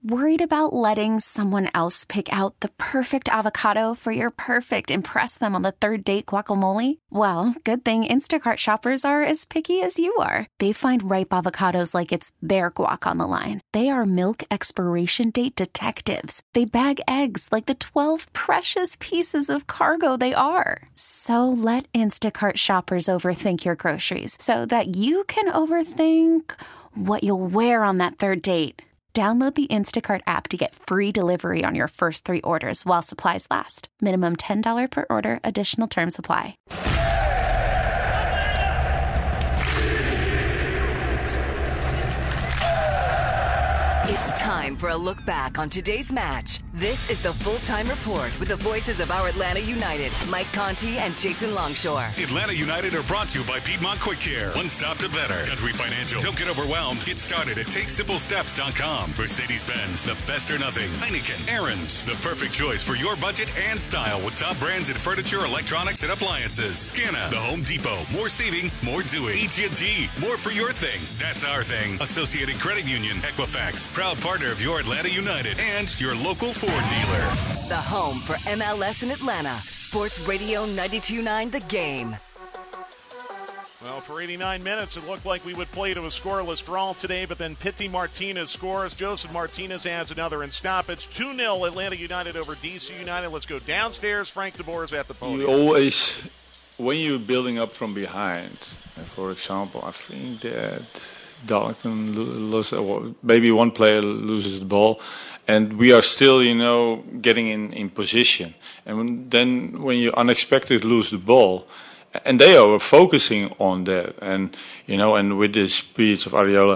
Worried about letting someone else pick out the perfect avocado for your perfect impress them on the third date guacamole? Well, good thing Instacart shoppers are as picky as you are. They find ripe avocados like it's their guac on the line. They are milk expiration date detectives. They bag eggs like the 12 precious pieces of cargo they are. So let Instacart shoppers overthink your groceries so that you can overthink what you'll wear on that third date. Download the Instacart app to get free delivery on your first 3 orders while supplies last. Minimum $10 per order. Additional terms apply. It's time for a look back on today's match. This is the Full-Time Report with the voices of our Atlanta United, Mike Conti and Jason Longshore. Atlanta United are brought to you by Piedmont Quick Care. One stop to better. Country Financial. Don't get overwhelmed. Get started at TakeSimpleSteps.com. Mercedes-Benz, the best or nothing. Heineken, Aaron's, the perfect choice for your budget and style with top brands in furniture, electronics, and appliances. Scanna, the Home Depot. More saving, more doing. AT&T, more for your thing. That's our thing. Associated Credit Union, Equifax, proud partner of your Atlanta United and your local Ford dealer. The home for MLS in Atlanta. Sports Radio 92.9 The Game. Well, for 89 minutes, it looked like we would play to a scoreless draw today, but then Pity Martinez scores. Joseph Martinez adds another in stoppage. 2-0 Atlanta United over DC United. Let's go downstairs. Frank DeBoer is at the podium. You always, when you're building up from behind, for example, I think that Darlington loses, or maybe one player loses the ball, and we are still, getting in position. And then when you unexpectedly lose the ball, and they are focusing on that, and and with the speeds of Ariola,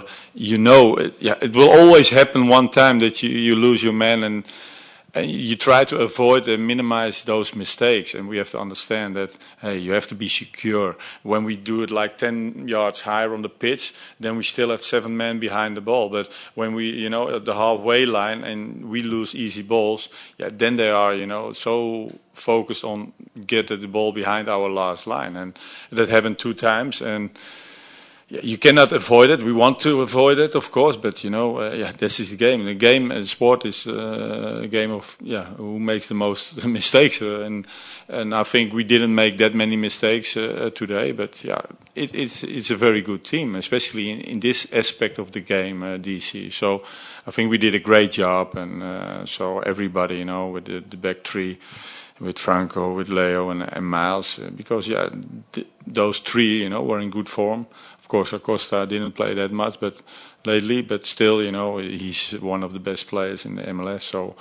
it will always happen one time that you lose your man, and you try to avoid and minimize those mistakes. And we have to understand that, hey, you have to be secure. When we do it like 10 yards higher on the pitch, then we still have 7 men behind the ball. But when we, at the halfway line and we lose easy balls, then they are, so focused on getting the ball behind our last line. And that happened 2 times. And you cannot avoid it. We want to avoid it, of course, but this is the game. The game and sport is a game of who makes the most mistakes, and I think we didn't make that many mistakes today. But it's a very good team, especially in this aspect of the game, DC. So I think we did a great job, and so everybody, with the back three, with Franco, with Leo, and Miles, because those 3, were in good form. Of course, Acosta didn't play that much, but still, he's one of the best players in the MLS. So,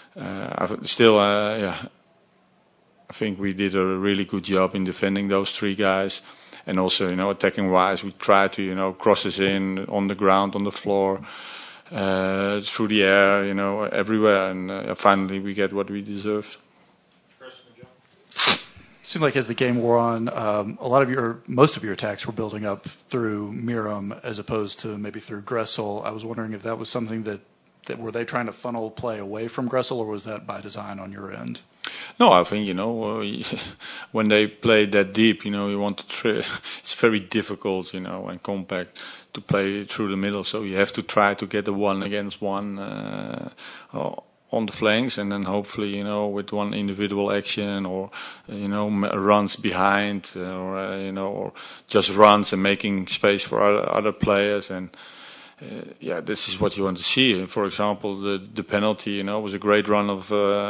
I think we did a really good job in defending those 3 guys, and also, attacking wise, we tried to, crosses in on the ground, on the floor, through the air, everywhere, and finally we get what we deserved. Seemed like as the game wore on, most of your attacks were building up through Miram as opposed to maybe through Gressel. I was wondering if that was something that were they trying to funnel play away from Gressel, or was that by design on your end? No, I think when they play that deep, you want to it's very difficult, and compact to play through the middle. So you have to try to get the 1-against-1. On the flanks, and then hopefully, with one individual action or, runs behind or just runs and making space for other players. And, this is what you want to see. For example, the penalty, was a great run of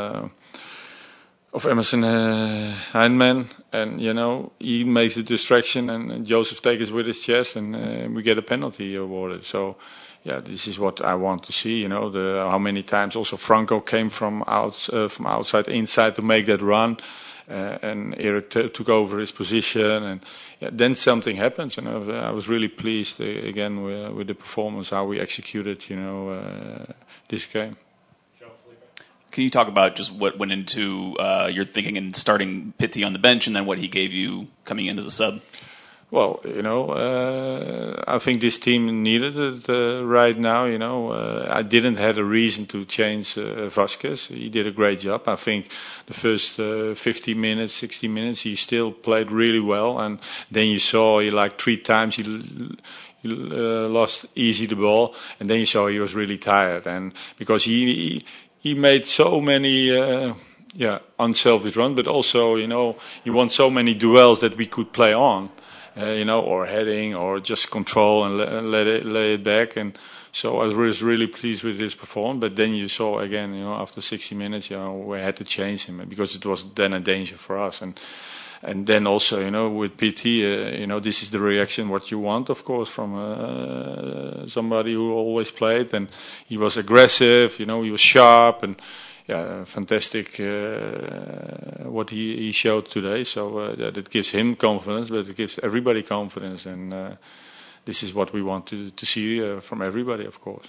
Emerson Heinemann, and, he makes the distraction and Joseph takes it with his chest and we get a penalty awarded. So, this is what I want to see. How many times also Franco came from outside inside to make that run, and Eric took over his position, and then something happens. And I was really pleased again with the performance, how we executed, this game. Can you talk about just what went into your thinking in starting Pity on the bench, and then what he gave you coming in as a sub? Well, I think this team needed it right now. I didn't have a reason to change Vasquez. He did a great job. I think the first 50 minutes, 60 minutes, he still played really well. And then you saw like 3 times he lost easy the ball, and then you saw he was really tired, and because he made so many unselfish runs, but also he won so many duels that we could play on, or heading or just control and lay it back, and so I was really pleased with his performance. But then you saw again, after 60 minutes, we had to change him because it was then a danger for us. And then also, with PT, this is the reaction what you want, of course, from somebody who always played. And he was aggressive, he was sharp, and fantastic what he showed today. So that gives him confidence, but it gives everybody confidence. And this is what we want to see from everybody, of course.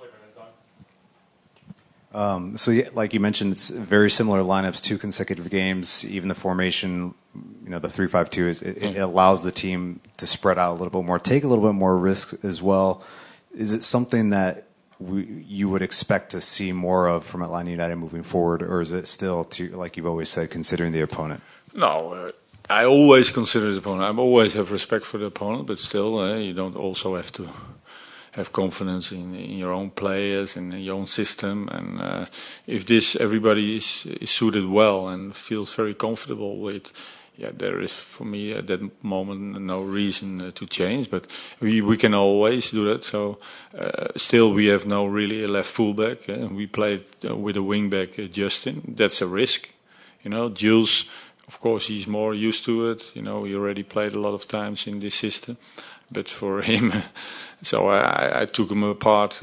Like you mentioned, it's very similar lineups, 2 consecutive games. Even the formation, the 3-5-2 it allows the team to spread out a little bit more, take a little bit more risk as well. Is it something that you would expect to see more of from Atlanta United moving forward, or is it still, like you've always said, considering the opponent? No, I always consider the opponent. I always have respect for the opponent, but still, you don't also have to have confidence in your own players and in your own system. And if everybody is suited well and feels very comfortable with, there is for me at that moment no reason to change. But we can always do that. So still we have no really a left fullback. We played with a wingback, Justin. That's a risk. Jules, of course, he's more used to it. He already played a lot of times in this system. But for him, so I took him apart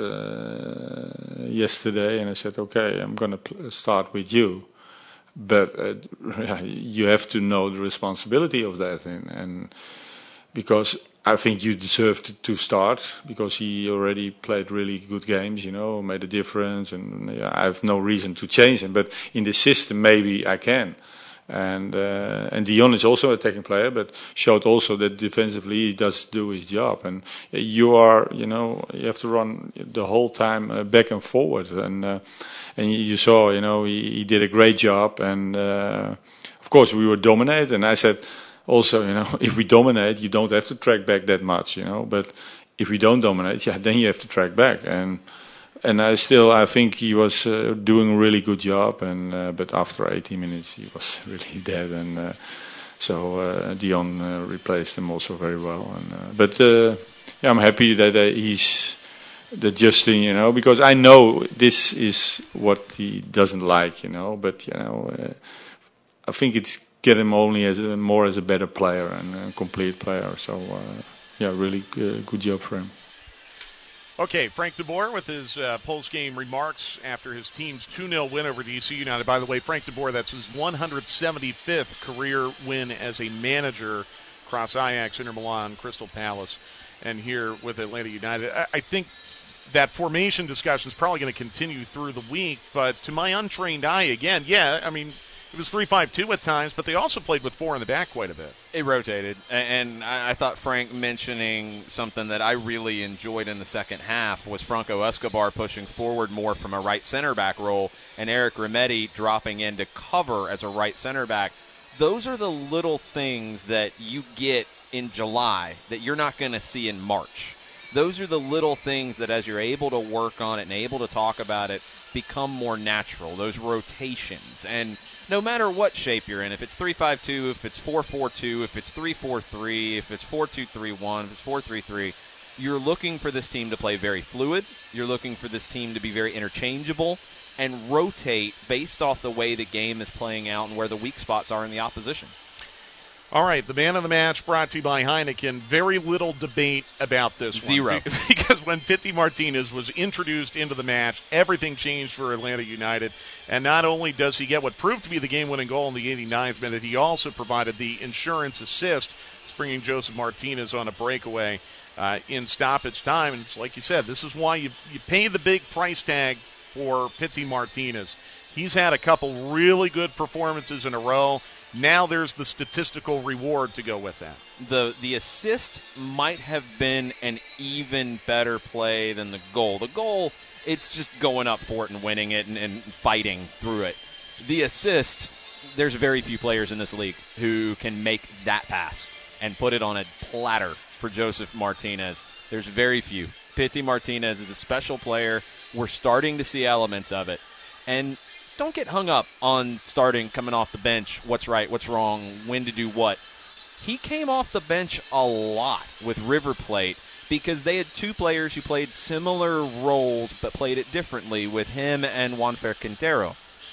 yesterday, and I said, okay, I'm going to start with you. But you have to know the responsibility of that, and because I think you deserve to start, because he already played really good games, made a difference, and I have no reason to change him. But in the system, maybe I can. And Dion is also an attacking player, but showed also that defensively he does do his job. And you have to run the whole time back and forward. And you saw, he did a great job. And of course we were dominated. And I said also, if we dominate, you don't have to track back that much, But if we don't dominate, then you have to track back. And I think he was doing a really good job, but after 18 minutes he was really dead, and so Dion replaced him also very well. But I'm happy that he's Justin, because I know this is what he doesn't like, But I think it's get him only more as a better player and a complete player. So really good job for him. Okay, Frank de Boer with his post-game remarks after his team's 2-0 win over DC United. By the way, Frank de Boer, that's his 175th career win as a manager across Ajax, Inter Milan, Crystal Palace, and here with Atlanta United. I think that formation discussion is probably going to continue through the week, but to my untrained eye, again, it was 3-5-2 at times, but they also played with 4 in the back quite a bit. It rotated, and I thought Frank mentioning something that I really enjoyed in the second half was Franco Escobar pushing forward more from a right center back role, and Eric Remedi dropping in to cover as a right center back. Those are the little things that you get in July that you're not going to see in March. Those are the little things that as you're able to work on it and able to talk about it, become more natural, those rotations. And no matter what shape you're in, if it's 3-5-2, if it's 4-4-2, if it's 3-4-3, if it's 4-2-3-1, if it's 4-3-3, you're looking for this team to play very fluid. You're looking for this team to be very interchangeable and rotate based off the way the game is playing out and where the weak spots are in the opposition. All right, the man of the match brought to you by Heineken. Very little debate about this Zero. one. Because when Pity Martinez was introduced into the match, everything changed for Atlanta United. And not only does he get what proved to be the game-winning goal in the 89th minute, he also provided the insurance assist, bringing Josef Martinez on a breakaway in stoppage time. And it's like you said, this is why you pay the big price tag for Pity Martinez. He's had a couple really good performances in a row. Now there's the statistical reward to go with that. The assist might have been an even better play than the goal. The goal, it's just going up for it and winning it and fighting through it. The assist, there's very few players in this league who can make that pass and put it on a platter for Josef Martinez. There's very few. Pity Martinez is a special player. We're starting to see elements of it. And don't get hung up on starting, coming off the bench, what's right, what's wrong, when to do what. He came off the bench a lot with River Plate because they had two players who played similar roles but played it differently with him and Juanfer Quintero.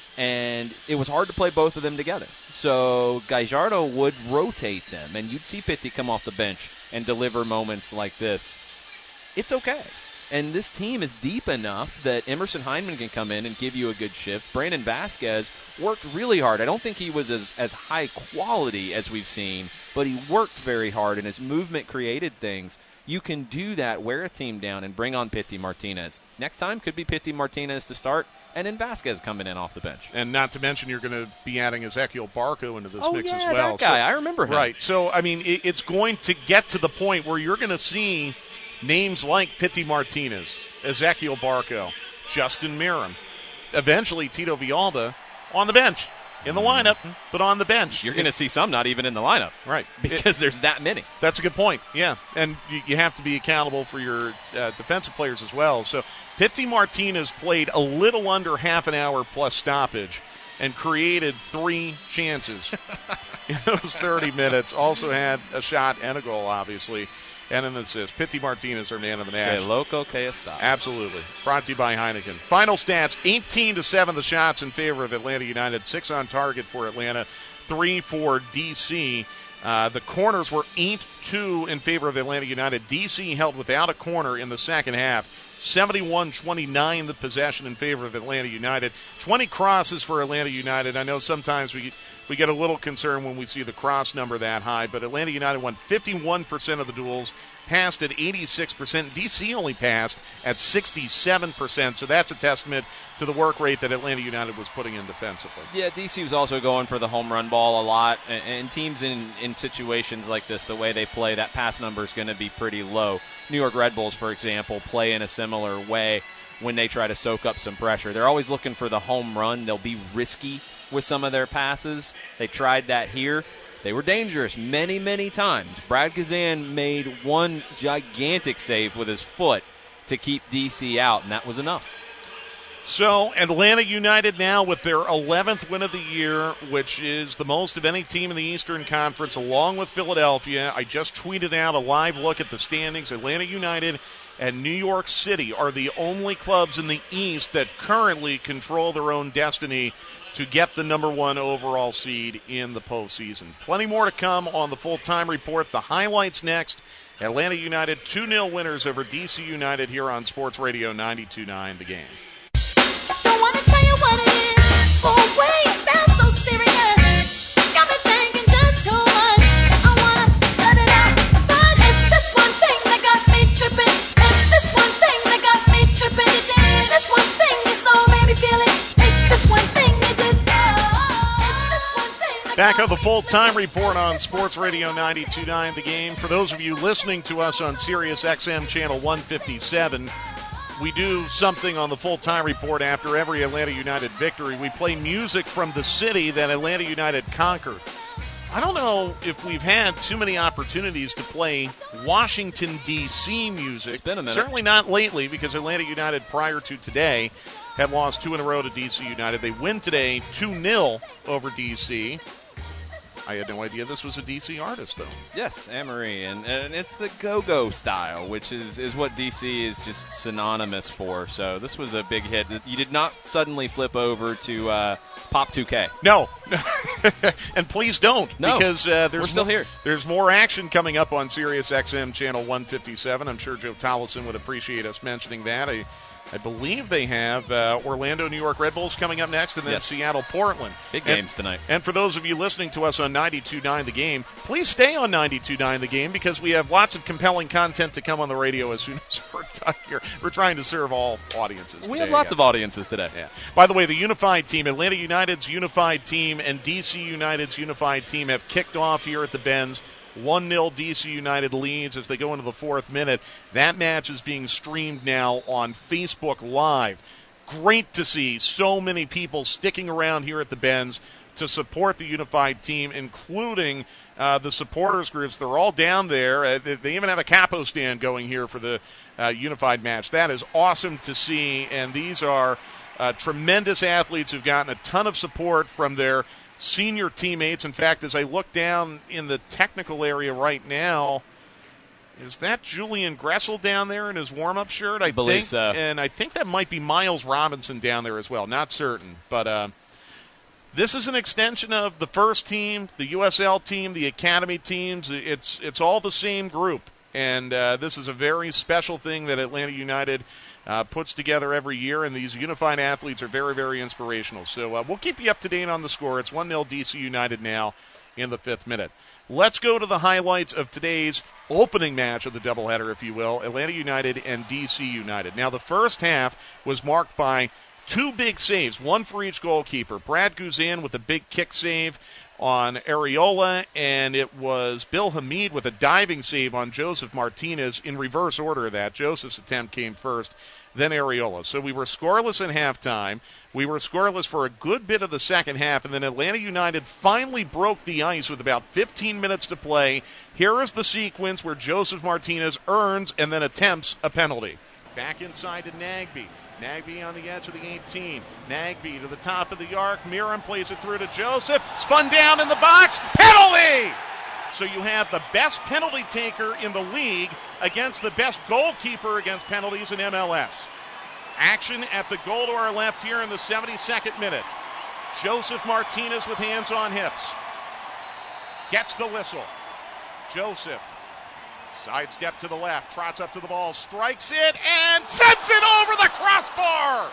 And it was hard to play both of them together. So Gallardo would rotate them, and you'd see Pity come off the bench and deliver moments like this. It's okay. And this team is deep enough that Emerson Hyndman can come in and give you a good shift. Brandon Vasquez worked really hard. I don't think he was as high quality as we've seen, but he worked very hard, and his movement created things. You can do that, wear a team down, and bring on Pity Martinez. Next time could be Pity Martinez to start, and then Vasquez coming in off the bench. And not to mention you're going to be adding Ezequiel Barco into this mix as well. That guy. I remember him. Right. So, I mean, it's going to get to the point where you're going to see names like Pity Martinez, Ezequiel Barco, Justin Miram, eventually Tito Villalba on the bench. In the lineup, but on the bench. You're going to see some not even in the lineup. Right. Because there's that many. That's a good point, yeah. And you have to be accountable for your defensive players as well. So Pity Martinez played a little under half an hour plus stoppage and created 3 chances in those 30 minutes. Also had a shot and a goal, obviously, and an assist. Pity Martinez, our man of the match. Que loco que está. Absolutely. Brought to you by Heineken. Final stats, 18-7 the shots in favor of Atlanta United. 6 on target for Atlanta, 3 for D.C. The corners were 8-2 in favor of Atlanta United. D.C. held without a corner in the second half. 71-29 the possession in favor of Atlanta United. 20 crosses for Atlanta United. I know sometimes we get a little concerned when we see the cross number that high, but Atlanta United won 51% of the duels, passed at 86%. D.C. only passed at 67%, so that's a testament to the work rate that Atlanta United was putting in defensively. Yeah, D.C. was also going for the home run ball a lot, and teams in situations like this, the way they play, that pass number is going to be pretty low. New York Red Bulls, for example, play in a similar way when they try to soak up some pressure. They're always looking for the home run. They'll be risky with some of their passes. They tried that here. They were dangerous many, many times. Brad Gazan made one gigantic save with his foot to keep D.C. out, and that was enough. So Atlanta United now with their 11th win of the year, which is the most of any team in the Eastern Conference, along with Philadelphia. I just tweeted out a live look at the standings. Atlanta United and New York City are the only clubs in the East that currently control their own destiny to get the number 1 overall seed in the postseason. Plenty more to come on the full-time report. The highlights next. Atlanta United 2-0 winners over DC United here on Sports Radio 92.9 The Game. Don't wanna tell you what it is, for a way it felt so serious. Got me thinking just too much. I wanna shut it out, but it's this one thing that got me tripping. It's this one thing that got me tripping. It did this one thing that so made me feel it. It's this one thing that did. It's this one thing that Back on the full-time report on Sports Radio 92.9 The Game. For those of you listening to us on Sirius XM Channel 157, we do something on the full-time report after every Atlanta United victory. We play music from the city that Atlanta United conquered. I don't know if we've had too many opportunities to play Washington, D.C. music. It's been a minute. Certainly not lately, because Atlanta United, prior to today, had lost 2 in a row to D.C. United. They win today 2-0 over D.C. I had no idea this was a D.C. artist, though. Yes, Anne-Marie, and it's the go-go style, which is what D.C. is just synonymous for. So this was a big hit. You did not suddenly flip over to Pop 2K. No. And please don't, because we're still here. There's more action coming up on Sirius XM Channel 157. I'm sure Joe Tollison would appreciate us mentioning that. I believe they have Orlando, New York Red Bulls coming up next, and then Seattle, Portland. Big games tonight. And for those of you listening to us on 92.9 The Game, please stay on 92.9 The Game, because we have lots of compelling content to come on the radio as soon as we're done here. We're trying to serve all audiences. We have lots of audiences today. Yeah. By the way, the unified team, Atlanta United's unified team and DC United's unified team have kicked off here at the Benz. 1-0 DC United leads as they go into the 4th minute. That match is being streamed now on Facebook Live. Great to see so many people sticking around here at the Benz, to support the Unified team, including the supporters groups. They're all down there. They even have a capo stand going here for the Unified match. That is awesome to see, and these are tremendous athletes who've gotten a ton of support from their senior teammates. In fact, as I look down in the technical area right now, is that Julian Gressel down there in his warm-up shirt? I believe think so. And I think that might be Miles Robinson down there as well. Not certain. But this is an extension of the first team, the USL team, the academy teams. It's all the same group. And this is a very special thing that Atlanta United puts together every year, and these Unified athletes are very, very inspirational. So we'll keep you up to date on the score. It's 1-0 DC United now in the 5th minute. Let's go to the highlights of today's opening match of the doubleheader, if you will, Atlanta United and DC United. Now, the first half was marked by 2 big saves, one for each goalkeeper. Brad Guzan with a big kick save on Areola, and it was Bill Hamid with a diving save on Joseph Martinez in reverse order of that. Joseph's attempt came first, then Areola. So we were scoreless at halftime. We were scoreless for a good bit of the second half, and then Atlanta United finally broke the ice with about 15 minutes to play. Here is the sequence where Joseph Martinez earns and then attempts a penalty. Back inside to Nagbe. Nagbe on the edge of the 18. Nagbe to the top of the arc. Miram plays it through to Joseph. Spun down in the box. Penalty! So you have the best penalty taker in the league against the best goalkeeper against penalties in MLS. Action at the goal to our left here in the 72nd minute. Joseph Martinez with hands on hips. Gets the whistle. Joseph. Sidestep to the left, trots up to the ball, strikes it, and sends it over the crossbar!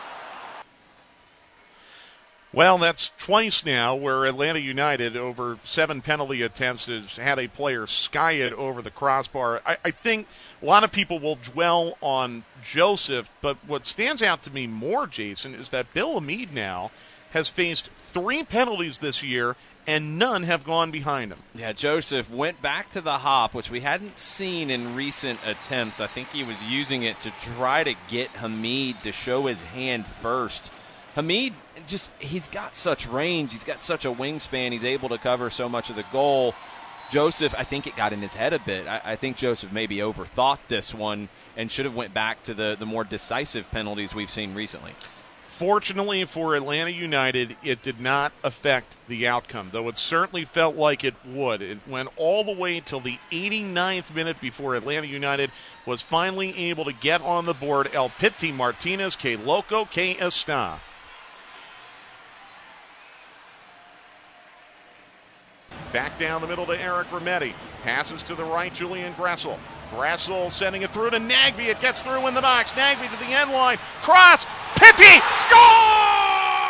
Well, that's twice now where Atlanta United, over 7 penalty attempts, has had a player sky it over the crossbar. I think a lot of people will dwell on Joseph, but what stands out to me more, Jason, is that Bill Hamid now has faced 3 penalties this year, and none have gone behind him. Yeah, Joseph went back to the hop, which we hadn't seen in recent attempts. I think he was using it to try to get Hamid to show his hand first. Hamid, he's got such range. He's got such a wingspan. He's able to cover so much of the goal. Joseph, I think it got in his head a bit. I think Joseph maybe overthought this one and should have went back to the more decisive penalties we've seen recently. Fortunately for Atlanta United, it did not affect the outcome, though it certainly felt like it would. It went all the way till the 89th minute before Atlanta United was finally able to get on the board. El Piti Martinez, que loco, que está. Back down the middle to Eric Remedi. Passes to the right, Julian Gressel. Gressel sending it through to Nagbe. It gets through in the box. Nagbe to the end line. Cross. Piti. Score!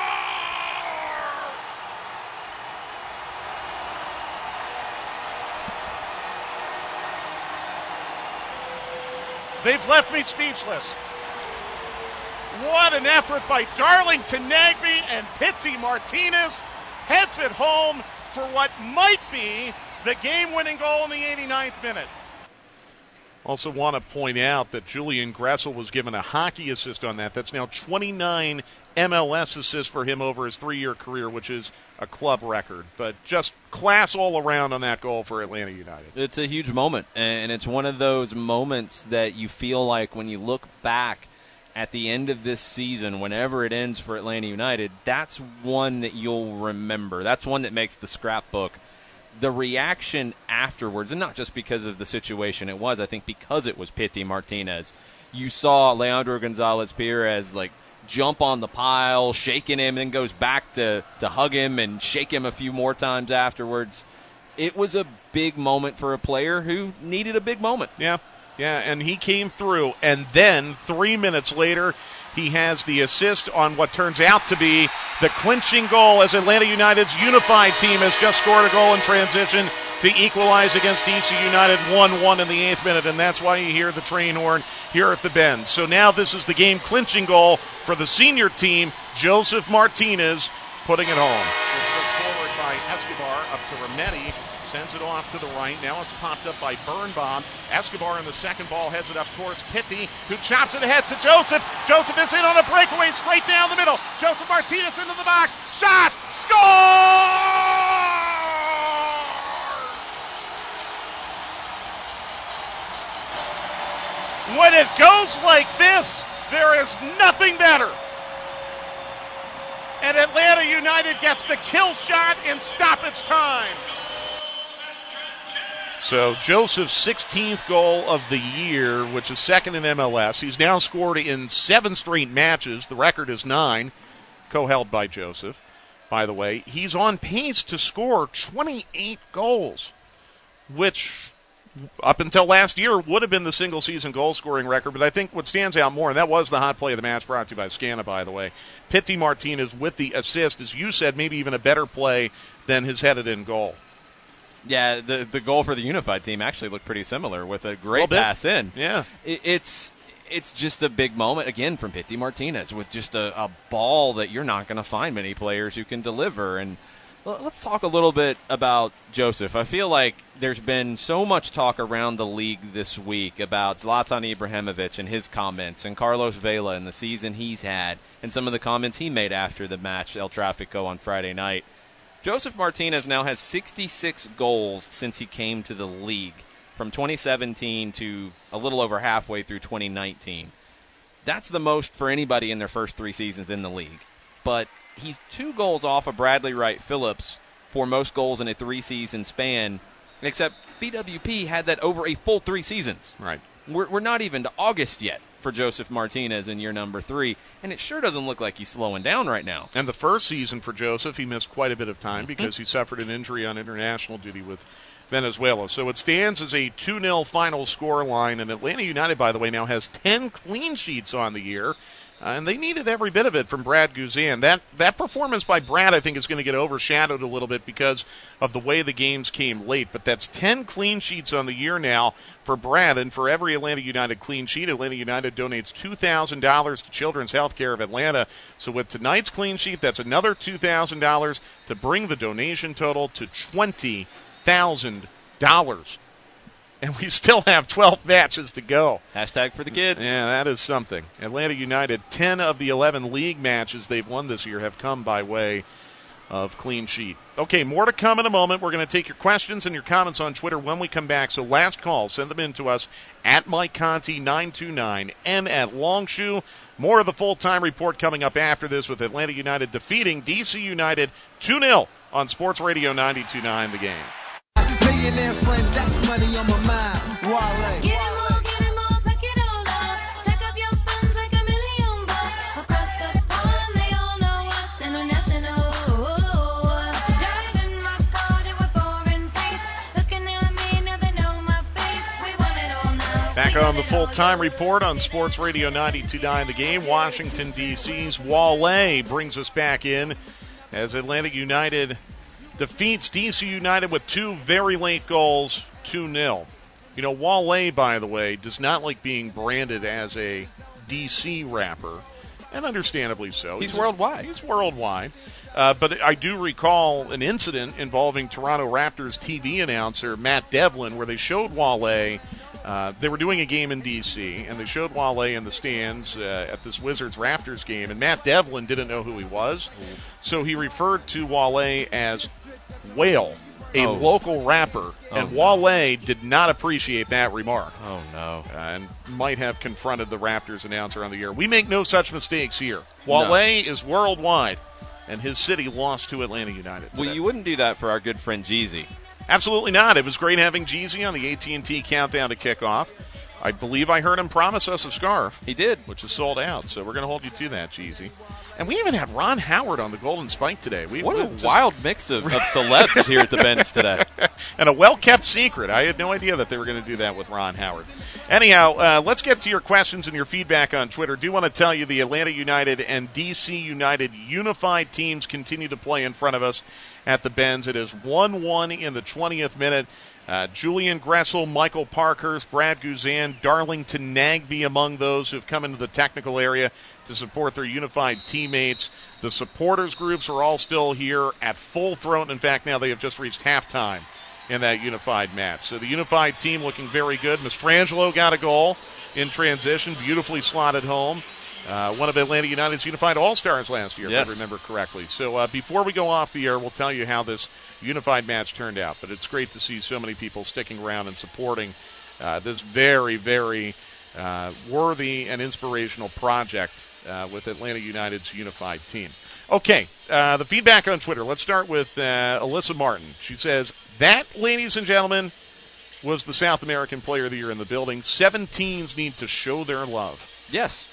They've left me speechless. What an effort by Darlington Nagbe, and Piti Martinez heads it home for what might be the game-winning goal in the 89th minute. Also want to point out that Julian Gressel was given a hockey assist on that. That's now 29 MLS assists for him over his 3-year career, which is a club record. But just class all around on that goal for Atlanta United. It's a huge moment, and it's one of those moments that you feel like when you look back at the end of this season, whenever it ends for Atlanta United, that's one that you'll remember. That's one that makes the scrapbook. The reaction afterwards, and not just because of the situation it was, I think because it was Piti Martinez. You saw Leandro Gonzalez-Pirez jump on the pile, shaking him, and then goes back to hug him and shake him a few more times afterwards. It was a big moment for a player who needed a big moment. Yeah, and he came through, and then 3 minutes later, he has the assist on what turns out to be the clinching goal as Atlanta United's Unified team has just scored a goal in transition to equalize against DC United 1-1 in the 8th minute, and that's why you hear the train horn here at the Bend. So now this is the game clinching goal for the senior team, Joseph Martinez putting it home. It's put forward by Escobar up to Remedi. Sends it off to the right. Now it's popped up by Birnbaum. Escobar in the second ball heads it up towards Piti, who chops it ahead to Joseph. Joseph is in on a breakaway straight down the middle. Joseph Martinez into the box. Shot! Score! When it goes like this, there is nothing better. And Atlanta United gets the kill shot in stoppage time. So Joseph's 16th goal of the year, which is second in MLS. He's now scored in 7 straight matches. The record is 9, co-held by Joseph, by the way. He's on pace to score 28 goals, which up until last year would have been the single-season goal-scoring record. But I think what stands out more, and that was the hot play of the match brought to you by Scana, by the way, Pity Martinez with the assist, as you said, maybe even a better play than his headed-in goal. Yeah, the goal for the Unified team actually looked pretty similar with a great pass in. Yeah. It's just a big moment, again, from Pity Martinez with just a ball that you're not going to find many players who can deliver. And let's talk a little bit about Joseph. I feel like there's been so much talk around the league this week about Zlatan Ibrahimovic and his comments, and Carlos Vela and the season he's had, and some of the comments he made after the match, El Tráfico, on Friday night. Joseph Martinez now has 66 goals since he came to the league, from 2017 to a little over halfway through 2019. That's the most for anybody in their first 3 seasons in the league. But he's 2 goals off of Bradley Wright Phillips for most goals in a 3-season span, except BWP had that over a full 3 seasons. Right. We're not even to August yet for Joseph Martinez in year number 3, and it sure doesn't look like he's slowing down right now. And the first season for Joseph, he missed quite a bit of time because he suffered an injury on international duty with Venezuela. So it stands as a 2-0 final score line, and Atlanta United, by the way, now has 10 clean sheets on the year. And they needed every bit of it from Brad Guzan. That performance by Brad, I think, is going to get overshadowed a little bit because of the way the games came late. But that's 10 clean sheets on the year now for Brad. And for every Atlanta United clean sheet, Atlanta United donates $2,000 to Children's Healthcare of Atlanta. So with tonight's clean sheet, that's another $2,000 to bring the donation total to $20,000. And we still have 12 matches to go. Hashtag for the kids. Yeah, that is something. Atlanta United, 10 of the 11 league matches they've won this year have come by way of clean sheet. Okay, more to come in a moment. We're going to take your questions and your comments on Twitter when we come back. So last call, send them in to us at Mike Conti 929 and at Longshoe. More of the full-time report coming up after this with Atlanta United defeating DC United 2-0 on Sports Radio 92.9 The Game. Millionaire friends, that's money on my mind. Wale. Get 'em all, pack it all up. Stack up your funds like $1 million bucks. Across the pond, they all know us. International. Driving my car to a foreign place. Looking at me, now they know my face. We want it all now. Back on the full-time report on Sports Radio 92.9 The Game. Washington, D.C.'s Wale brings us back in as Atlanta United defeats DC United with 2 very late goals, 2-0. You know, Wale, by the way, does not like being branded as a DC rapper, and understandably so. He's worldwide. He's worldwide. But I do recall an incident involving Toronto Raptors TV announcer Matt Devlin where they showed Wale. They were doing a game in D.C., and they showed Wale in the stands at this Wizards-Raptors game, and Matt Devlin didn't know who he was, so he referred to Wale as Whale, a local rapper, and Wale did not appreciate that remark. Oh, no. And might have confronted the Raptors announcer on the air. We make no such mistakes here. Wale is worldwide, and his city lost to Atlanta United today. Well, you wouldn't do that for our good friend Jeezy. Absolutely not. It was great having Jeezy on the AT&T countdown to kickoff. I believe I heard him promise us a scarf. He did. Which is sold out, so we're going to hold you to that, Jeezy. And we even had Ron Howard on the Golden Spike today. What a wild mix of celebs here at the Benz today. And a well-kept secret. I had no idea that they were going to do that with Ron Howard. Anyhow, let's get to your questions and your feedback on Twitter. Do want to tell you the Atlanta United and DC United unified teams continue to play in front of us at the Benz. It is 1-1 in the 20th minute. Julian Gressel, Michael Parkhurst, Brad Guzan, Darlington Nagbe among those who have come into the technical area to support their unified teammates. The supporters groups are all still here at full throat. In fact, now they have just reached halftime in that unified match. So the unified team looking very good. Mastrangelo got a goal in transition, beautifully slotted home. One of Atlanta United's unified all-stars last year, if I remember correctly. So before we go off the air, we'll tell you how this unified match turned out. But it's great to see so many people sticking around and supporting this very, very worthy and inspirational project with Atlanta United's unified team. Okay, the feedback on Twitter. Let's start with Alyssa Martin. She says, that, ladies and gentlemen, was the South American Player of the Year in the building. 17s need to show their love. Yes.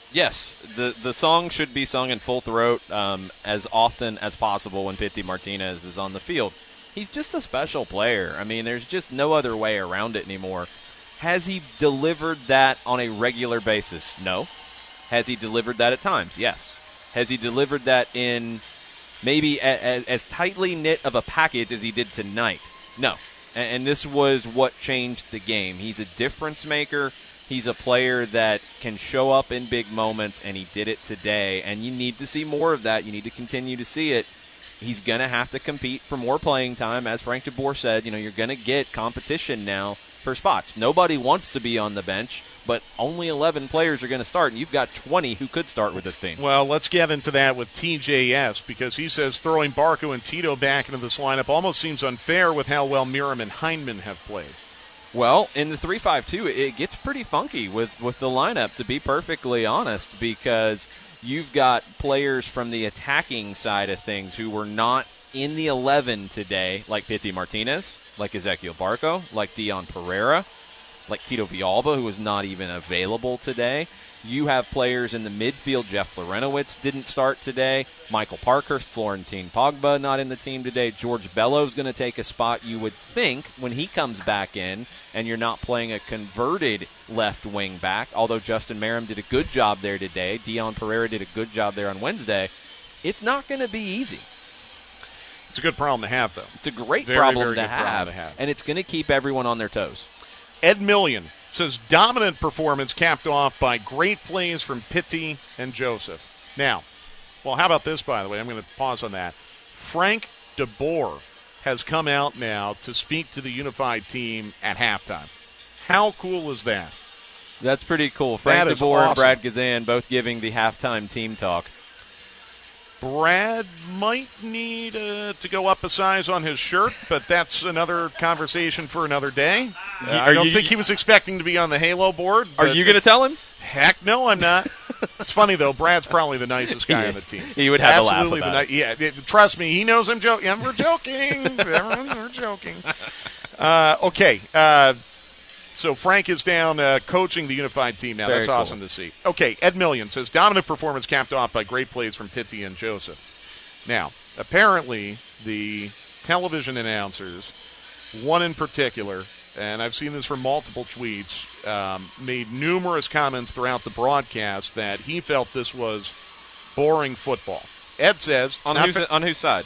The song should be sung in full throat as often as possible when Pity Martinez is on the field. He's just a special player. I mean, there's just no other way around it anymore. Has he delivered that on a regular basis? No. Has he delivered that at times? Yes. Has he delivered that in maybe as tightly knit of a package as he did tonight? No. And this was what changed the game. He's a difference maker. He's a player that can show up in big moments, and he did it today. And you need to see more of that. You need to continue to see it. He's going to have to compete for more playing time. As Frank DeBoer said, you're going to get competition now for spots. Nobody wants to be on the bench, but only 11 players are going to start, and you've got 20 who could start with this team. Well, let's get into that with TJS, because he says throwing Barco and Tito back into this lineup almost seems unfair with how well Miram and Hindman have played. Well, in the 3-5-2, it gets pretty funky with the lineup, to be perfectly honest, because you've got players from the attacking side of things who were not in the 11 today, like Pity Martinez, like Ezequiel Barco, like Dion Pereira, like Tito Villalba, who was not even available today. You have players in the midfield. Jeff Florenowitz didn't start today. Michael Parkhurst, Florentine Pogba not in the team today. George Bellows going to take a spot, you would think, when he comes back in, and you're not playing a converted left wing back, although Justin Merrim did a good job there today. Dion Pereira did a good job there on Wednesday. It's not going to be easy. It's a good problem to have, though. It's a great very problem to good have, and it's going to keep everyone on their toes. Ed Million says dominant performance capped off by great plays from Pity and Joseph. Now, well, how about this, by the way? I'm going to pause on that. Frank DeBoer has come out now to speak to the unified team at halftime. How cool is that? That's pretty cool. Frank DeBoer awesome. and Brad Gazan both giving the halftime team talk. Brad might need to go up a size on his shirt, but that's another conversation for another day. I don't think he was expecting to be on the Halo board. Are you going to tell him? Heck no, I'm not. It's funny, though. Brad's probably the nicest guy on the team. He would have Absolutely a laugh about it. Trust me, he knows I'm joking. Yeah, we're joking. We're joking. Okay. So Frank is down coaching the unified team now. That's awesome to see. Okay, Ed Million says, dominant performance capped off by great plays from Pity and Joseph. Now, apparently the television announcers, one in particular, and I've seen this from multiple tweets, made numerous comments throughout the broadcast that he felt this was boring football. Ed says... On whose side?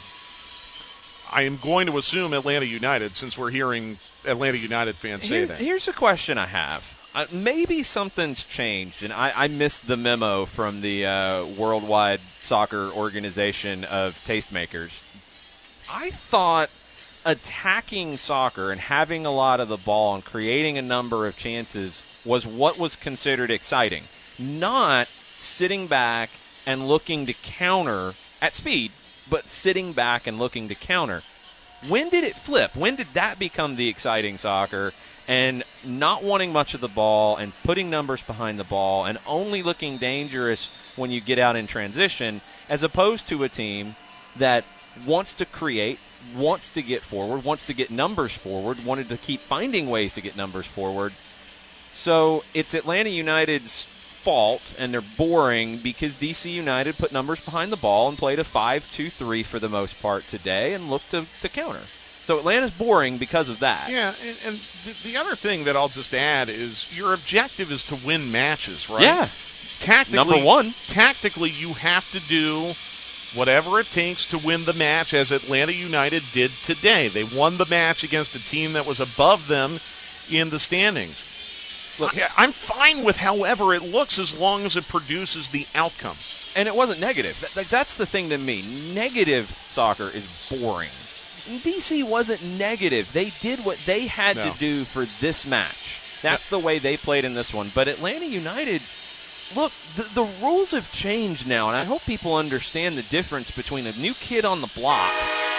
I am going to assume Atlanta United, since we're hearing Atlanta United fans say that. Here's a question I have. Maybe something's changed, and I missed the memo from the Worldwide Soccer Organization of Tastemakers. I thought attacking soccer and having a lot of the ball and creating a number of chances was what was considered exciting, not sitting back and looking to counter at speed, but sitting back and looking to counter. When did it flip? When did that become the exciting soccer, and not wanting much of the ball and putting numbers behind the ball and only looking dangerous when you get out in transition, as opposed to a team that wants to create, wants to get forward, wants to get numbers forward, wanted to keep finding ways to get numbers forward. So it's Atlanta United's fault, and they're boring because DC United put numbers behind the ball and played a 5-2-3 for the most part today and looked to counter. So Atlanta's boring because of that. Yeah, and the other thing that I'll just add is your objective is to win matches, right? Yeah. Number one. Tactically, you have to do whatever it takes to win the match, as Atlanta United did today. They won the match against a team that was above them in the standings. Look, I'm fine with however it looks as long as it produces the outcome. And it wasn't negative. That's the thing to me. Negative soccer is boring. DC wasn't negative. They did what they had to do for this match. That's the way they played in this one. But Atlanta United, look, the rules have changed now, and I hope people understand the difference between a new kid on the block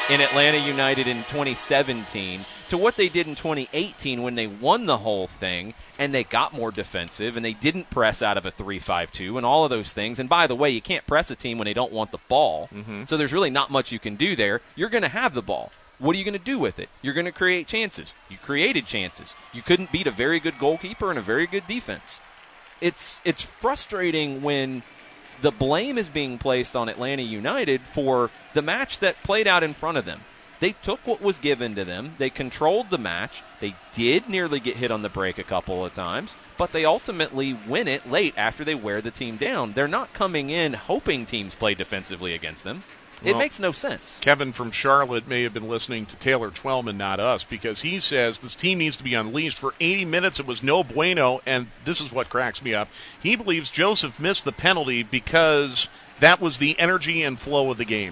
in Atlanta United in 2017 to what they did in 2018 when they won the whole thing and they got more defensive and they didn't press out of a 3-5-2 and all of those things. And by the way, you can't press a team when they don't want the ball. So there's really not much you can do there. You're going to have the ball. What are you going to do with it? You're going to create chances. You created chances. You couldn't beat a very good goalkeeper and a very good defense. It's frustrating when the blame is being placed on Atlanta United for the match that played out in front of them. They took what was given to them. They controlled the match. They did nearly get hit on the break a couple of times, but they ultimately win it late after they wear the team down. They're not coming in hoping teams play defensively against them. It makes no sense. Kevin from Charlotte may have been listening to Taylor Twellman, not us, because he says this team needs to be unleashed. For 80 minutes, it was no bueno, and this is what cracks me up. He believes Joseph missed the penalty because that was the energy and flow of the game.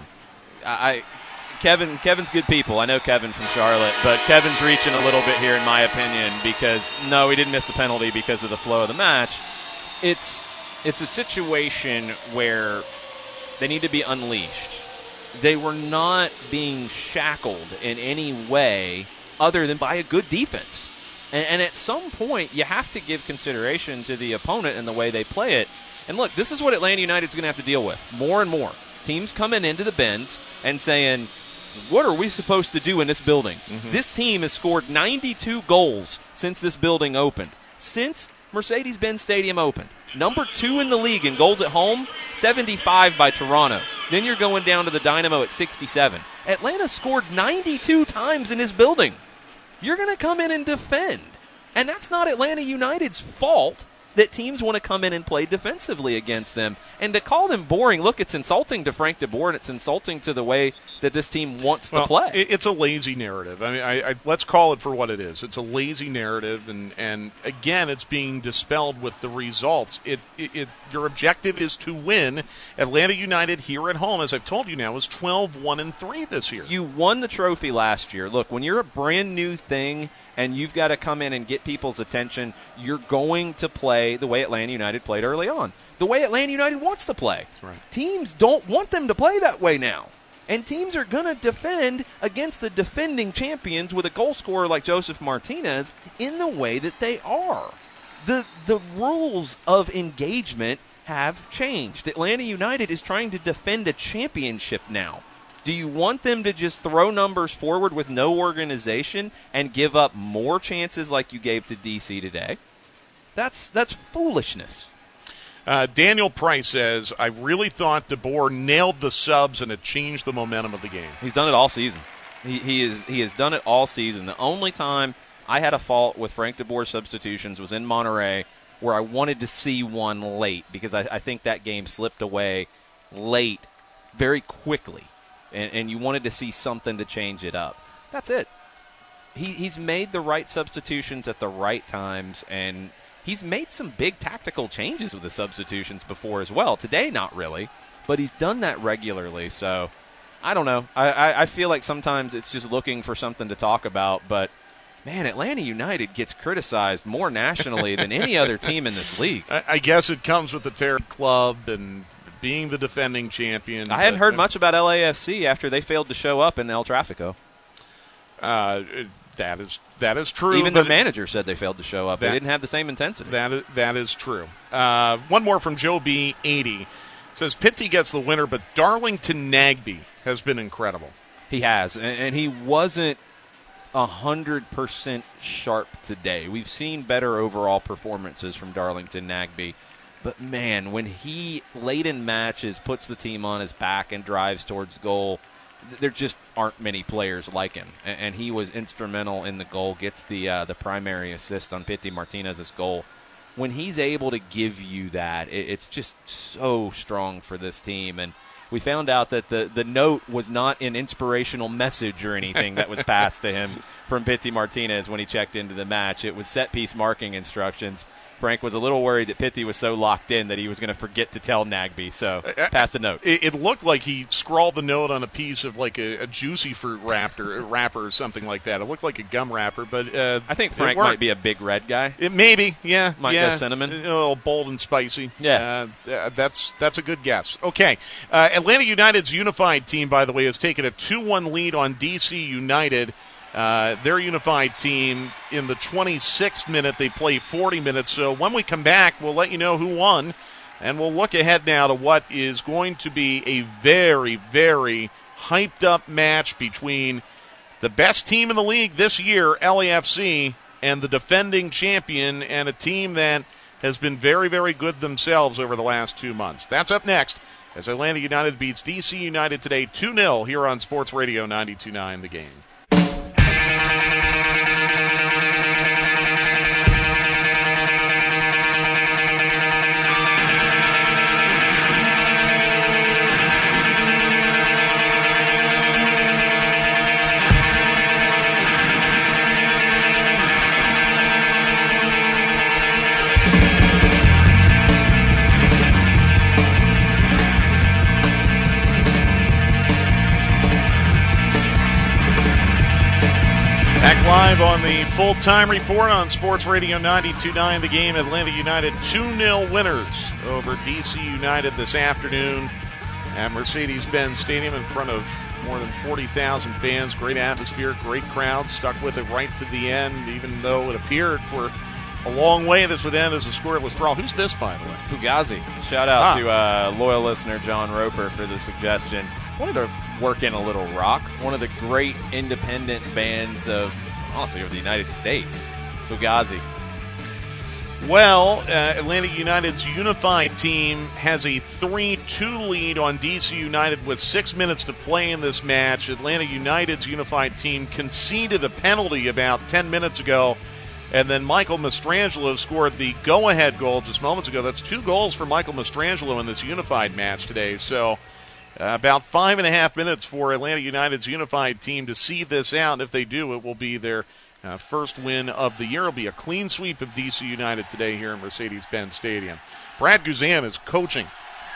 Kevin's good people. I know Kevin from Charlotte, but Kevin's reaching a little bit here, in my opinion, because, no, he didn't miss the penalty because of the flow of the match. It's a situation where they need to be unleashed. They were not being shackled in any way other than by a good defense. And at some point, you have to give consideration to the opponent and the way they play it. And look, this is what Atlanta United's going to have to deal with more and more. Teams coming into the bins and saying, what are we supposed to do in this building? This team has scored 92 goals since this building opened. Since Mercedes-Benz Stadium opened. Number 2 in the league in goals at home, 75 by Toronto. Then you're going down to the Dynamo at 67. Atlanta scored 92 times in this building. You're going to come in and defend. And that's not Atlanta United's fault that teams want to come in and play defensively against them. And to call them boring, look, it's insulting to Frank de Boer, and it's insulting to the way that this team wants to play. It's a lazy narrative. I mean, let's call it for what it is. It's a lazy narrative, and again, it's being dispelled with the results. Your objective is to win. Atlanta United here at home, as I've told you now, is 12-1-3 this year. You won the trophy last year. Look, when you're a brand new thing and you've got to come in and get people's attention, you're going to play the way Atlanta United played early on. The way Atlanta United wants to play. Right. Teams don't want them to play that way now. And teams are going to defend against the defending champions with a goal scorer like Joseph Martinez in the way that they are. The rules of engagement have changed. Atlanta United is trying to defend a championship now. Do you want them to just throw numbers forward with no organization and give up more chances like you gave to DC today? That's foolishness. Daniel Price says, I really thought de Boer nailed the subs and it changed the momentum of the game. He's done it all season. He has done it all season. The only time I had a fault with Frank de Boer's substitutions was in Monterrey, where I wanted to see one late because I think that game slipped away late very quickly. And you wanted to see something to change it up. That's it. He's made the right substitutions at the right times, and he's made some big tactical changes with the substitutions before as well. Today, not really, but he's done that regularly. So, I don't know. I feel like sometimes it's just looking for something to talk about, but man, Atlanta United gets criticized more nationally than any other team in this league. I guess it comes with the Terry Club and being the defending champion. I hadn't heard much about LAFC after they failed to show up in El Tráfico. That is true. Even the manager said they failed to show up. They didn't have the same intensity. That is true. One more from Joe B. 80. Says, Pitti gets the winner, but Darlington Nagbe has been incredible. He has, and he wasn't 100% sharp today. We've seen better overall performances from Darlington Nagbe. But, man, when he, late in matches, puts the team on his back and drives towards goal, there just aren't many players like him. And he was instrumental in the goal, gets the primary assist on Pity Martinez's goal. When he's able to give you that, it's just so strong for this team. And we found out that the note was not an inspirational message or anything that was passed to him from Pity Martinez when he checked into the match. It was set-piece marking instructions. Frank was a little worried that Pitti was so locked in that he was going to forget to tell Nagbe, so pass the note. It looked like he scrawled the note on a piece of like a juicy fruit wrapper or something like that. It looked like a gum wrapper, but I think Frank might be a big red guy. It maybe, yeah. Might go cinnamon. A little bold and spicy. Yeah. That's a good guess. Okay. Atlanta United's unified team, by the way, has taken a 2-1 lead on DC United. Their unified team, in the 26th minute, they play 40 minutes. So when we come back, we'll let you know who won, and we'll look ahead now to what is going to be a very, very hyped-up match between the best team in the league this year, LAFC, and the defending champion, and a team that has been very, very good themselves over the last 2 months. That's up next as Atlanta United beats DC United today 2-0 here on Sports Radio 92.9 The Game. Live on the full-time report on Sports Radio 92.9 The Game. Atlanta United 2-0 winners over DC United this afternoon at Mercedes-Benz Stadium in front of more than 40,000 fans. Great atmosphere, great crowd, stuck with it right to the end, even though it appeared for a long way this would end as a scoreless draw. Who's this, by the way? Fugazi. Shout out to loyal listener John Roper for the suggestion. Wanted to work in a little rock. One of the great independent bands of the United States, Fugazi. Well, Atlanta United's unified team has a 3-2 lead on DC United with 6 minutes to play in this match. Atlanta United's unified team conceded a penalty about 10 minutes ago, and then Michael Mastrangelo scored the go-ahead goal just moments ago. That's 2 goals for Michael Mastrangelo in this unified match today. So about 5.5 minutes for Atlanta United's unified team to see this out. If they do, it will be their first win of the year. It'll be a clean sweep of DC United today here in Mercedes-Benz Stadium. Brad Guzan is coaching,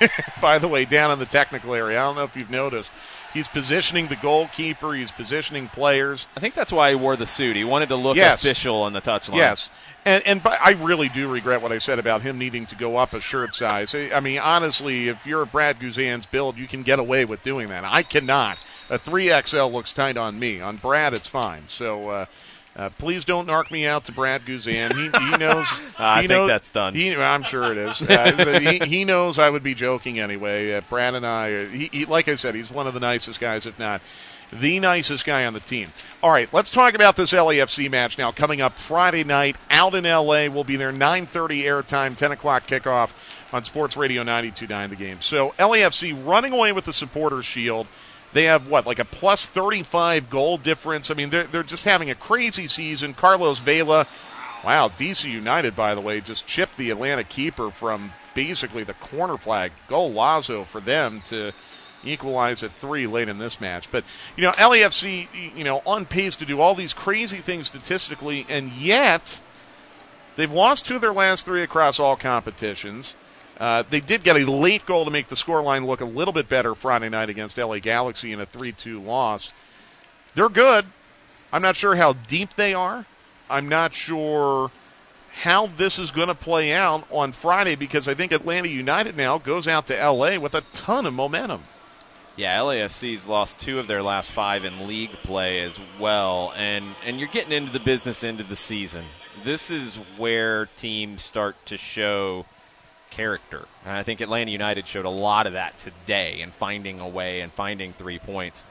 by the way, down in the technical area. I don't know if you've noticed. He's positioning the goalkeeper. He's positioning players. I think that's why he wore the suit. He wanted to look official on the touchline. Yes. And I really do regret what I said about him needing to go up a shirt size. I mean, honestly, if you're a Brad Guzan's build, you can get away with doing that. I cannot. A 3XL looks tight on me. On Brad, it's fine. So please don't narc me out to Brad Guzan. He knows. I think that's done. I'm sure it is. But he knows I would be joking anyway. Brad and I, he, like I said, he's one of the nicest guys, if not the nicest guy on the team. All right, let's talk about this LAFC match now. Coming up Friday night out in L.A. We'll be there 9:30 airtime, 10 o'clock kickoff on Sports Radio 92.9 The Game. So LAFC running away with the Supporters' Shield. They have, like a plus 35 goal difference. I mean, they're just having a crazy season. Carlos Vela, wow, DC United, by the way, just chipped the Atlanta keeper from basically the corner flag. Golazo for them to equalize at 3 late in this match. But, LAFC, on pace to do all these crazy things statistically, and yet they've lost 2 of their last 3 across all competitions. They did get a late goal to make the scoreline look a little bit better Friday night against LA Galaxy in a 3-2 loss. They're good. I'm not sure how deep they are. I'm not sure how this is going to play out on Friday, because I think Atlanta United now goes out to LA with a ton of momentum. Yeah, LAFC's lost 2 of their last 5 in league play as well, and you're getting into the business end of the season. This is where teams start to show character. And I think Atlanta United showed a lot of that today in finding a way and finding 3 points.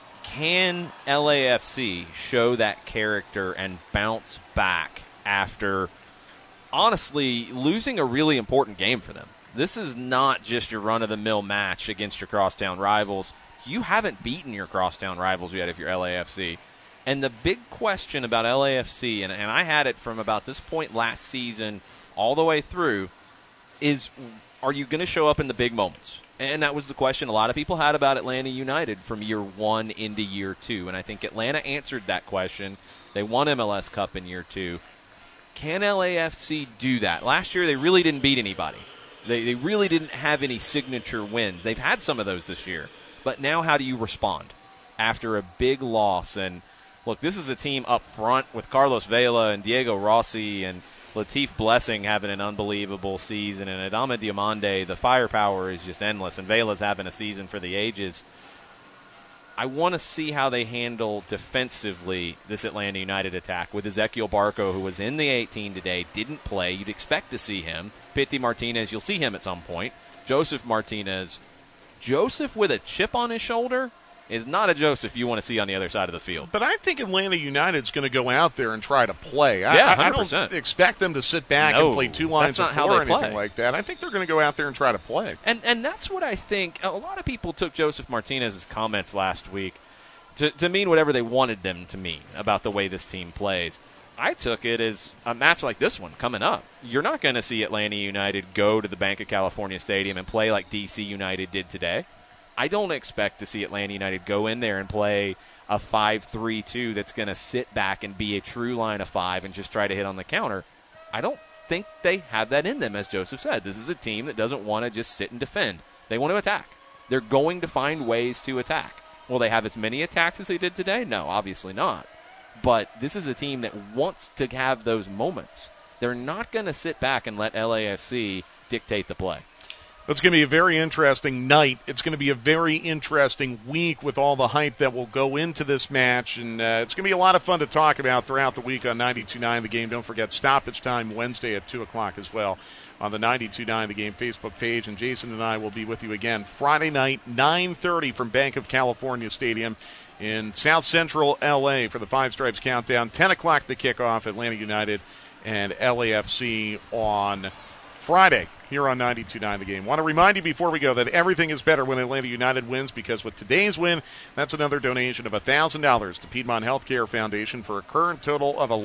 Can LAFC show that character and bounce back after, honestly, losing a really important game for them? This is not just your run-of-the-mill match against your crosstown rivals. You haven't beaten your crosstown rivals yet if you're LAFC. And the big question about LAFC, and I had it from about this point last season all the way through, is are you going to show up in the big moments? And that was the question a lot of people had about Atlanta United from year 1 into year 2. And I think Atlanta answered that question. They won MLS Cup in year 2. Can LAFC do that? Last year, they really didn't beat anybody. They really didn't have any signature wins. They've had some of those this year. But now how do you respond after a big loss? And, look, this is a team up front with Carlos Vela and Diego Rossi and Latif Blessing having an unbelievable season. And Adama Diomande, the firepower is just endless. And Vela's having a season for the ages. I want to see how they handle defensively this Atlanta United attack with Ezequiel Barco, who was in the 18 today, didn't play. You'd expect to see him. Pity Martinez, you'll see him at some point. Joseph Martinez. Joseph with a chip on his shoulder is not a Joseph you want to see on the other side of the field. But I think Atlanta United's going to go out there and try to play. Yeah, 100%. I don't expect them to sit back and play two lines of four or anything like that. I think they're going to go out there and try to play. And that's what I think. A lot of people took Joseph Martinez's comments last week to mean whatever they wanted them to mean about the way this team plays. I took it as a match like this one coming up. You're not going to see Atlanta United go to the Bank of California Stadium and play like DC United did today. I don't expect to see Atlanta United go in there and play a 5-3-2 that's going to sit back and be a true line of five and just try to hit on the counter. I don't think they have that in them, as Joseph said. This is a team that doesn't want to just sit and defend. They want to attack. They're going to find ways to attack. Will they have as many attacks as they did today? No, obviously not. But this is a team that wants to have those moments. They're not going to sit back and let LAFC dictate the play. It's going to be a very interesting night. It's going to be a very interesting week with all the hype that will go into this match. And it's going to be a lot of fun to talk about throughout the week on 92.9 The Game. Don't forget stoppage time Wednesday at 2 o'clock as well on the 92.9 The Game Facebook page. And Jason and I will be with you again Friday night, 9:30 from Bank of California Stadium in South Central L.A. for the Five Stripes Countdown. 10 o'clock the kickoff, Atlanta United and LAFC on Friday here on 92.9 The Game. Want to remind you before we go that everything is better when Atlanta United wins, because with today's win, that's another donation of $1,000 to Piedmont Healthcare Foundation for a current total of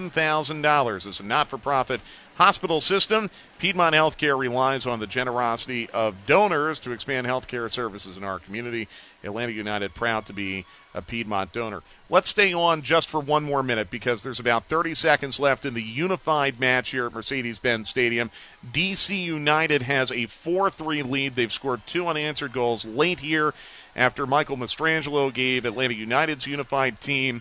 $11,000. As a not-for-profit hospital system, Piedmont Healthcare relies on the generosity of donors to expand healthcare services in our community. Atlanta United proud to be a Piedmont donor. Let's stay on just for one more minute because there's about 30 seconds left in the unified match here at Mercedes-Benz Stadium. DC United has a 4-3 lead. They've scored 2 unanswered goals late here after Michael Mastrangelo gave Atlanta United's unified team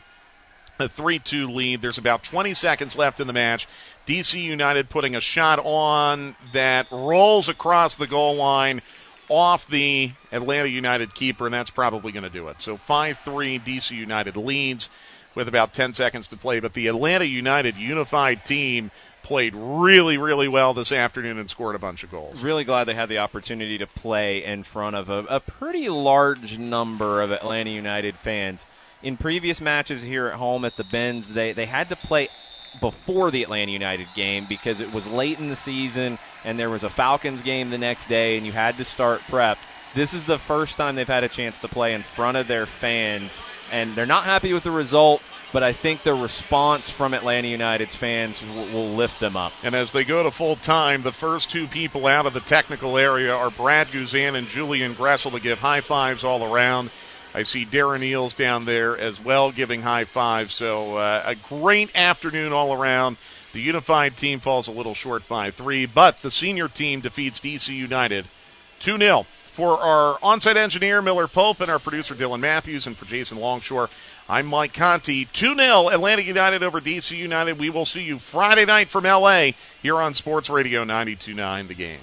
a 3-2 lead. There's about 20 seconds left in the match. DC United putting a shot on that rolls across the goal line off the Atlanta United keeper, and that's probably going to do it. So 5-3 DC United leads with about 10 seconds to play. But the Atlanta United unified team played really, really well this afternoon and scored a bunch of goals. Really glad they had the opportunity to play in front of a pretty large number of Atlanta United fans. In previous matches here at home at the Benz, they had to play before the Atlanta United game because it was late in the season and there was a Falcons game the next day and you had to start prep. This is the first time they've had a chance to play in front of their fans, and they're not happy with the result, but I think the response from Atlanta United's fans will lift them up. And as they go to full time, the first two people out of the technical area are Brad Guzan and Julian Gressel to give high fives all around. I see Darren Eels down there as well giving high fives. So a great afternoon all around. The unified team falls a little short 5-3, but the senior team defeats DC United 2-0. For our on-site engineer, Miller Pope, and our producer, Dylan Matthews, and for Jason Longshore, I'm Mike Conti. 2-0 Atlanta United over DC United. We will see you Friday night from L.A. here on Sports Radio 92.9 The Game.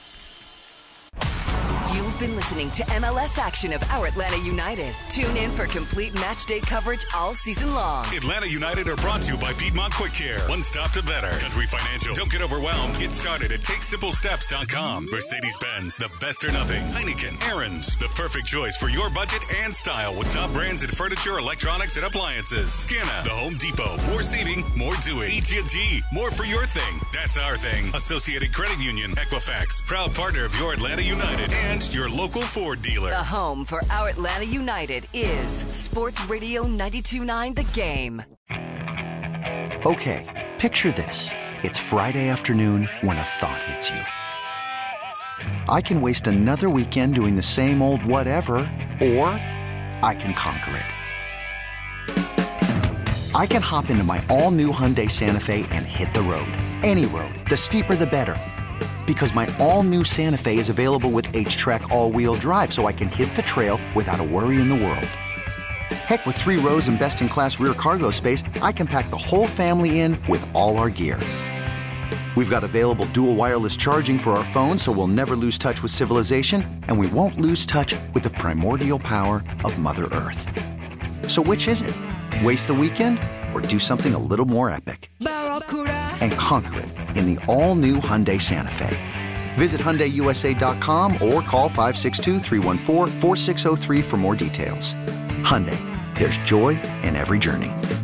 You've been listening to MLS action of our Atlanta United. Tune in for complete match day coverage all season long. Atlanta United are brought to you by Piedmont Quick Care. One stop to better. Country Financial. Don't get overwhelmed. Get started at TakeSimpleSteps.com. Mercedes-Benz. The best or nothing. Heineken. Aaron's. The perfect choice for your budget and style with top brands in furniture, electronics, and appliances. Scanna. The Home Depot. More saving, more doing. AT&T. More for your thing. That's our thing. Associated Credit Union. Equifax. Proud partner of your Atlanta United. And your local Ford dealer. The home for our Atlanta United is Sports Radio 92.9 The Game. Okay, picture this. It's Friday afternoon when a thought hits you. I can waste another weekend doing the same old whatever, or I can conquer it. I can hop into my all-new Hyundai Santa Fe and hit the road. Any road. The steeper, the better. Because my all-new Santa Fe is available with H-Track all-wheel drive, so I can hit the trail without a worry in the world. Heck, with 3 rows and best-in-class rear cargo space, I can pack the whole family in with all our gear. We've got available dual wireless charging for our phones, so we'll never lose touch with civilization, and we won't lose touch with the primordial power of Mother Earth. So which is it? Waste the weekend or do something a little more epic? And conquer it in the all-new Hyundai Santa Fe. Visit HyundaiUSA.com or call 562-314-4603 for more details. Hyundai, there's joy in every journey.